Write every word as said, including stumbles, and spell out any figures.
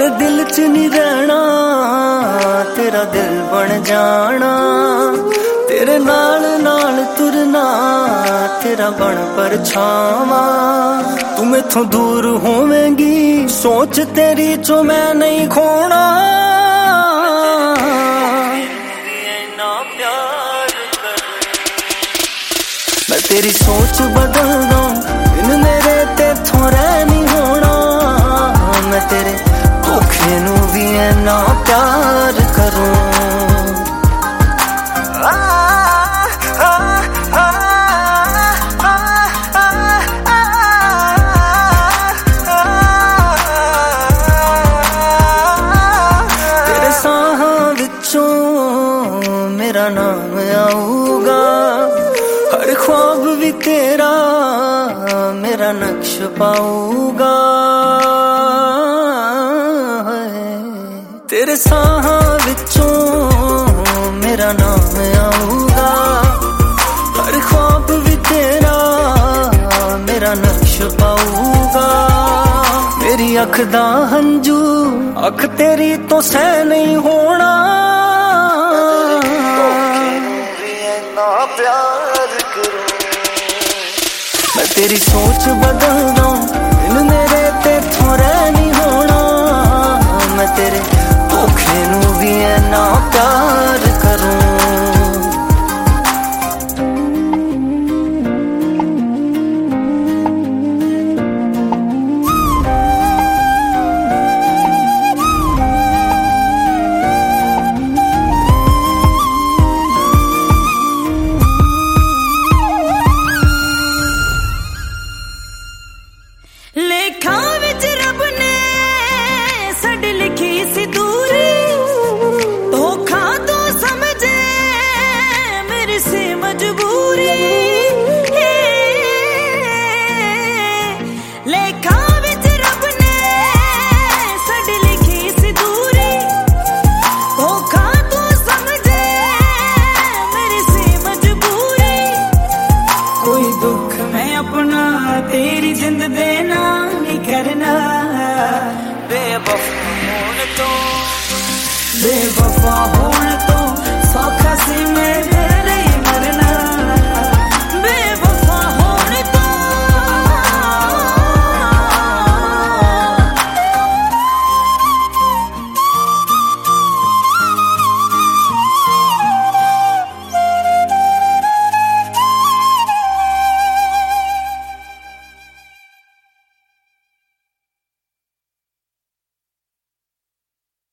मेरे दिल च नहीं रहना, तेरा दिल बन जाना, तेरे नाल नाल तुरना, तेरा बन परछावा। तू मैथों दूर होवेंगी, सोच तेरी चो मैं नहीं खोना। मैं तेरी सोच बदल दूं, बिन मेरे तेथों रह नहीं होना। मैं तेरे धोखे नू भी इन्ना प्यार करूं। तेरे साहां विचों मेरा नाम आऊगा, हर ख्वाब भी तेरा मेरा नक्श पाऊगा। तेरे साहां विचों मेरा नाम आऊगा, हर ख्वाब भी तेरा मेरा नक्श पाऊगा। मेरी अख दा हंजू अख तेरी तो सह नहीं होना। प्यार करूं मैं तेरी सोच बदल दूं, बिन मेरे तेथों रह नहीं होना। मैं तेरे धोखे नू भी इन्ना प्यार करूं। लेखा विच रब ने साडी लिखी सी दूरी, धोखा तो समझे मेरी सी मजबूरी। लेखा विच रब ने साडी लिखी सी दूरी, धोखा तो समझे मेरी सी मजबूरी। कोई दुख मैं अपना तेरी जिंद देना नहीं करना। बेवफा होने तो बेवफा होने तो सौखा सी मेरे